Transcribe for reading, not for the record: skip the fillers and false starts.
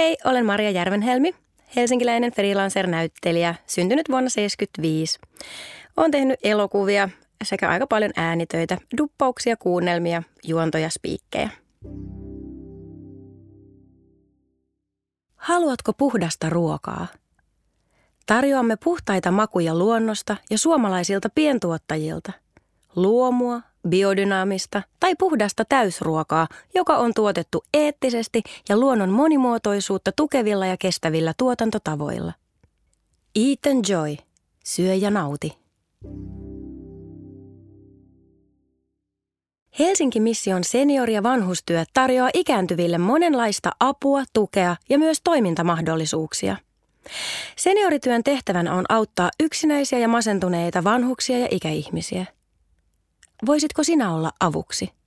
Hei, olen Maria Järvenhelmi, helsinkiläinen freelancer-näyttelijä, syntynyt vuonna 1975. Olen tehnyt elokuvia sekä aika paljon äänitöitä, duppauksia, kuunnelmia, juontoja, spiikkejä. Haluatko puhdasta ruokaa? Tarjoamme puhtaita makuja luonnosta ja suomalaisilta pientuottajilta. Luomua, biodynaamista tai puhdasta täysruokaa, joka on tuotettu eettisesti ja luonnon monimuotoisuutta tukevilla ja kestävillä tuotantotavoilla. Eat and Joy. Syö ja nauti. Helsinki Mission seniori- ja vanhustyö tarjoaa ikääntyville monenlaista apua, tukea ja myös toimintamahdollisuuksia. Seniorityön tehtävänä on auttaa yksinäisiä ja masentuneita vanhuksia ja ikäihmisiä. Voisitko sinä olla avuksi?